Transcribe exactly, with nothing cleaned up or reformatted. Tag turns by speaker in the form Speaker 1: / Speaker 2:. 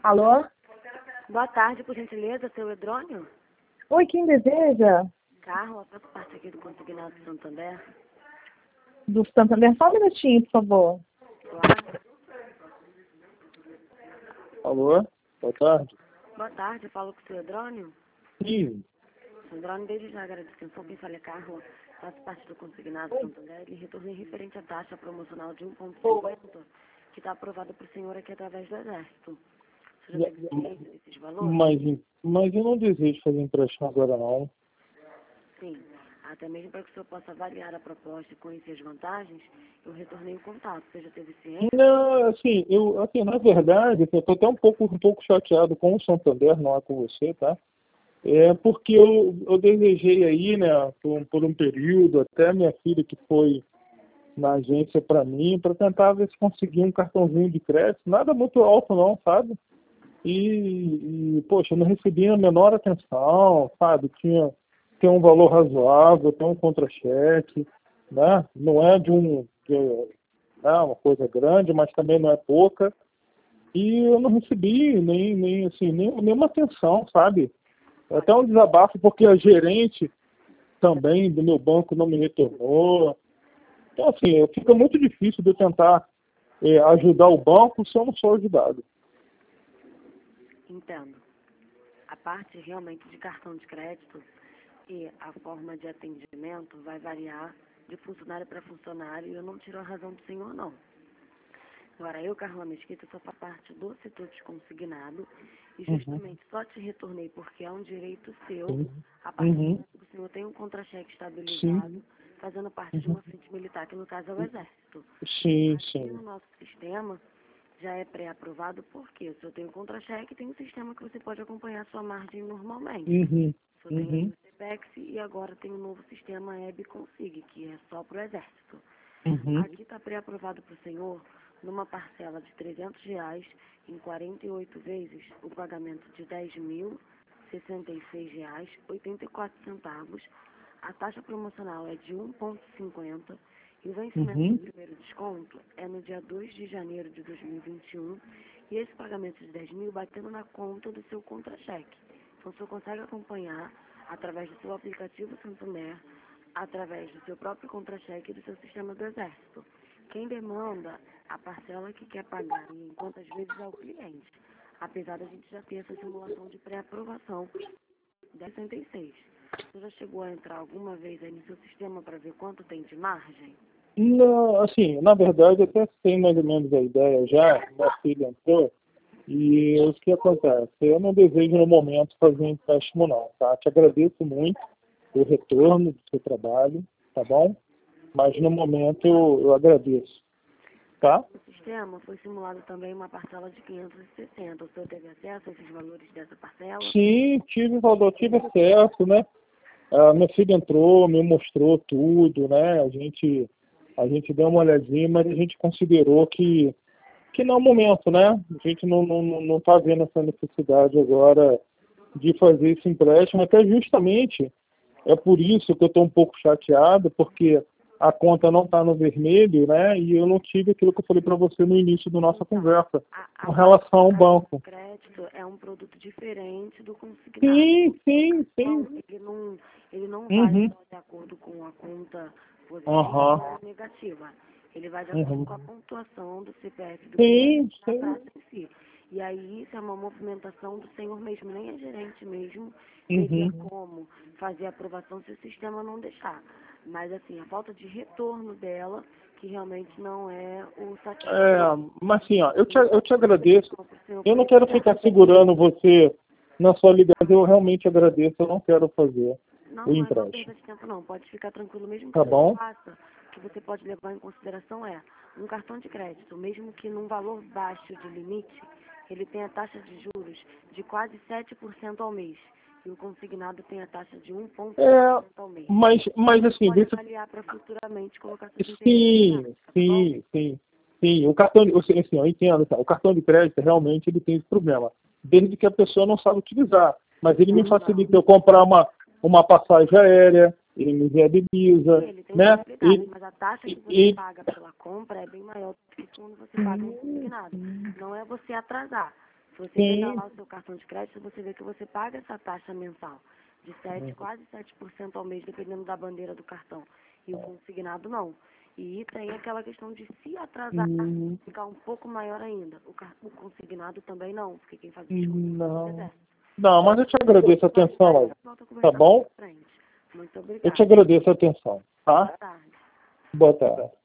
Speaker 1: Alô?
Speaker 2: Boa tarde, por gentileza, seu Edrônio.
Speaker 1: Oi, quem deseja?
Speaker 2: Carla, faço parte aqui do Consignado de Santander.
Speaker 1: Do Santander, só um minutinho, por favor.
Speaker 2: Claro.
Speaker 3: Alô? Boa tarde.
Speaker 2: Boa tarde, eu falo com o seu Edrônio.
Speaker 3: Sim.
Speaker 2: Seu Edrônio, desde já agradeço. Sou quem fala é Carla, faço parte do Consignado de Santander e retornei referente à taxa promocional de um vírgula cinquenta, que está aprovada para o senhor aqui através do Exército. Você já teve ciência desses valores?
Speaker 3: Mas, mas eu não desejo fazer empréstimo agora, não.
Speaker 2: Sim. Até mesmo para que o senhor possa avaliar a proposta e conhecer as vantagens, eu retornei o contato. Você já teve ciência?
Speaker 3: Não, assim, eu, assim, na verdade, eu estou até um pouco, um pouco chateado com o Santander, não é com você, tá? É porque eu, eu desejei aí, né, por, por um período, até minha filha que foi na agência para mim, para tentar ver se conseguia um cartãozinho de crédito, nada muito alto não, sabe? E, e poxa, eu não recebia a menor atenção, sabe? Tinha, tinha um valor razoável, tem um contra-cheque, né? Não é de um, de, né, uma coisa grande, mas também não é pouca. E eu não recebi nem, nem, assim, nem, nenhuma atenção, sabe? Até um desabafo, porque a gerente também do meu banco não me retornou. Então, assim, fica muito difícil de eu tentar é, ajudar o banco se eu não sou ajudado.
Speaker 2: Entendo. A parte realmente de cartão de crédito e a forma de atendimento vai variar de funcionário para funcionário e eu não tiro a razão do senhor, não. Agora, eu, Carla Mesquita, só faço parte do setor de consignado e justamente uhum. só te retornei porque é um direito seu, uhum. a partir do momento que o senhor tem um contra-cheque estabilizado, sim. fazendo parte uhum. de uma frente militar, que no caso é o Exército.
Speaker 3: Sim,
Speaker 2: Aqui
Speaker 3: sim.
Speaker 2: no nosso sistema já é pré-aprovado porque o senhor tem um contra-cheque e tem um sistema que você pode acompanhar a sua margem normalmente.
Speaker 3: Uhum.
Speaker 2: O senhor
Speaker 3: uhum.
Speaker 2: tem o CEPEX e agora tem um novo sistema E B Consig, que é só para o Exército.
Speaker 3: Uhum.
Speaker 2: Aqui está pré-aprovado para o senhor numa parcela de trezentos reais em quarenta e oito vezes, o pagamento de dez mil sessenta e seis reais e oitenta e quatro centavos. A taxa promocional é de um vírgula cinquenta e o vencimento
Speaker 3: uhum.
Speaker 2: do primeiro desconto é no dia dois de janeiro de dois mil e vinte e um e esse pagamento de dez mil batendo na conta do seu contra-cheque. Então, o senhor consegue acompanhar através do seu aplicativo Santander, através do seu próprio contra-cheque e do seu sistema do Exército. Quem demanda a parcela que quer pagar em quantas vezes é o cliente, apesar da gente já ter essa simulação de pré-aprovação da sessenta e seis. Você já chegou a entrar alguma vez aí no seu sistema para ver quanto tem de margem?
Speaker 3: Não, assim, na verdade, até sei mais ou menos a ideia já, minha filha entrou, e o que acontece? Eu não desejo no momento fazer empréstimo não, tá? Te agradeço muito o retorno do seu trabalho, tá bom? Mas no momento eu, eu agradeço, tá?
Speaker 2: No sistema foi simulado também uma parcela de quinhentos e sessenta. O senhor teve acesso a esses valores dessa parcela?
Speaker 3: Sim, tive, valor, tive acesso, né? A minha filha entrou, me mostrou tudo, né? A gente, a gente deu uma olhadinha, mas a gente considerou que, que não é o momento, né? A gente não não não está vendo essa necessidade agora de fazer esse empréstimo, até justamente é por isso que eu estou um pouco chateado, porque a conta não está no vermelho, né? E eu não tive aquilo que eu falei para você no início da nossa
Speaker 2: Então,
Speaker 3: conversa,
Speaker 2: a, a
Speaker 3: com relação ao banco.
Speaker 2: O crédito é um produto diferente do consignado.
Speaker 3: Sim, sim, sim.
Speaker 2: Então, ele não, ele não vai
Speaker 3: Uhum.
Speaker 2: só de acordo com a conta positiva
Speaker 3: Uhum.
Speaker 2: ou negativa. Ele vai de acordo
Speaker 3: Uhum.
Speaker 2: com a pontuação do C P F do
Speaker 3: Sim,
Speaker 2: cliente na
Speaker 3: sim.
Speaker 2: praça em si. E aí isso é uma movimentação do senhor mesmo, nem a gerente mesmo
Speaker 3: Uhum.
Speaker 2: teria como fazer a aprovação se o sistema não deixar. Mas assim, a falta de retorno dela, que realmente não é o satisfatório.
Speaker 3: É, mas assim, ó, eu te, eu te agradeço. Eu não quero ficar segurando você na sua ligação. Eu realmente agradeço. Eu não quero fazer
Speaker 2: Não,
Speaker 3: o
Speaker 2: não é uma
Speaker 3: empréstimo.
Speaker 2: perda de tempo não, pode ficar tranquilo, mesmo que
Speaker 3: Tá
Speaker 2: você
Speaker 3: bom?
Speaker 2: faça, o que você pode levar em consideração é um cartão de crédito, mesmo que num valor baixo de limite, ele tem a taxa de juros de quase sete por cento ao mês, e o consignado tem a taxa de um vírgula cinco por cento
Speaker 3: É,
Speaker 2: ao mês.
Speaker 3: mas, mas assim,
Speaker 2: Pode
Speaker 3: vê se...
Speaker 2: avaliar para futuramente colocar seus interesses em
Speaker 3: sim,
Speaker 2: prática, tá bom?
Speaker 3: sim, sim, sim. O cartão, de- assim, assim, eu entendo, tá? O cartão de crédito realmente ele tem esse problema, desde que a pessoa não sabe utilizar. Mas ele me
Speaker 2: Não, não.
Speaker 3: facilita eu comprar uma, uma passagem aérea, ele me viabiliza,
Speaker 2: Sim, ele tem
Speaker 3: né?
Speaker 2: facilidade,
Speaker 3: E,
Speaker 2: mas a taxa que você
Speaker 3: e,
Speaker 2: paga pela compra é bem maior do que quando você paga no consignado. Não é você atrasar, Se você
Speaker 3: Sim.
Speaker 2: pegar lá o seu cartão de crédito, você vê que você paga essa taxa mensal de sete,
Speaker 3: Uhum.
Speaker 2: quase sete por cento ao mês, dependendo da bandeira do cartão. E o consignado não. E tem aquela questão de se atrasar,
Speaker 3: Uhum.
Speaker 2: ficar um pouco maior ainda. O, car- o consignado também não, porque quem faz o desconto é o
Speaker 3: Não.
Speaker 2: Exército.
Speaker 3: Não, mas eu te agradeço a atenção aí.
Speaker 2: Volta a
Speaker 3: Tá
Speaker 2: conversar
Speaker 3: bom?
Speaker 2: mais pra frente. Muito
Speaker 3: Eu
Speaker 2: obrigada.
Speaker 3: te agradeço a atenção, tá?
Speaker 2: Boa tarde.
Speaker 3: Boa tarde.